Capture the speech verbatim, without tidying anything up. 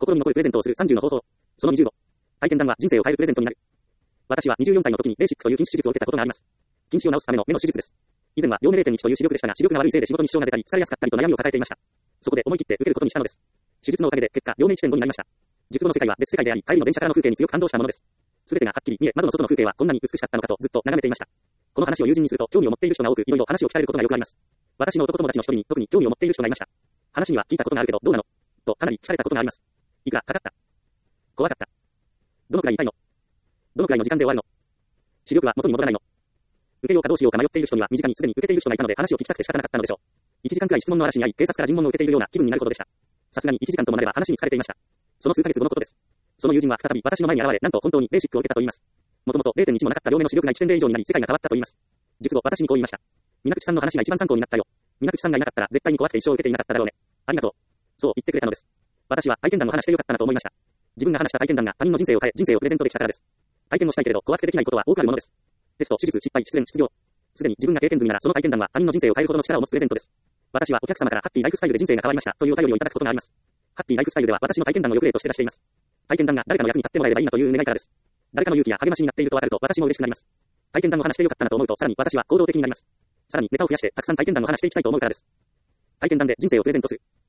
心に残るプレゼントをするさんじゅうの方法。そのにじゅうご。体験談は人生を変えるプレゼントになる。私はにじゅうよんさいの時にレーシックという近視手術を受けたことがあります。近視を治すための目の手術です。以前は両目 れいてんいち という視力でしたが、視力が悪いせいで仕事に支障が出たり、疲れやすかったりと悩みを抱えていました。そこで思い切って受けることにしたのです。手術のおかげで結果、両目 いってんご になりました。術後の世界は別世界であり、帰りの電車からの風景に強く感動したものです。すべてがはっきり見え、窓の外の風景はこんなに美しかったのかとずっと眺めていました。この話を友人にすると興味を持っている人が多く、いろいろ話を聞かれることがよくあります。私の男友達の一人に特に興味を持っている人がいました。話には聞いたことがあるけどどうなのとかなり聞かれたことがあります。いくらかかった？怖かった。どのくらい痛いの？どのくらいの時間で終わるの？視力は元に戻らないの？受けようかどうしようか迷っている人には身近にすでに受けている人がいたので話を聞きたくて仕方なかったのでしょう。いちじかんくらい質問の嵐にあい、警察から尋問を受けているような気分になるほどでした。さすがにいちじかんともなれば話に疲れていました。その数ヶ月後のことです。その友人は再び私の前に現れ、なんと本当にレーシックを受けたと言います。もともと れいてんいち もなかった両目の視力がいってんれい以上になり世界が変わったと言います。術後私にこう言いました。水口さんの話が一番参考になったよ。水口さんがいなかったら絶対に怖くて一生受けていなかっただろうね。ありがとう。そう言ってくれたのです。私は体験談を話してよかったなと思いました。自分が話した体験談が他人の人生を変え、人生をプレゼントできたからです。体験をしたいけれど怖くてできないことは多くあるものです。テスト、手術、失敗、失恋、失業。すでに自分が経験済みならその体験談は他人の人生を変えるほどの力を持つプレゼントです。私はお客様からハッピーライフスタイルで人生が変わりましたというお便りをいただくことがあります。ハッピーライフスタイルでは私の体験談をよく例として出しています。体験談が誰かの役に立ってもらえればいいなという願いからです。誰かの勇気や励ましになっていると分かると私も嬉しくなります。体験談を話してよかったなと思うとさらに私は行動的になります。さらにネタを増やしてたくさん体験談を話していきたいと思うからです。体験談で人生をプレゼントする。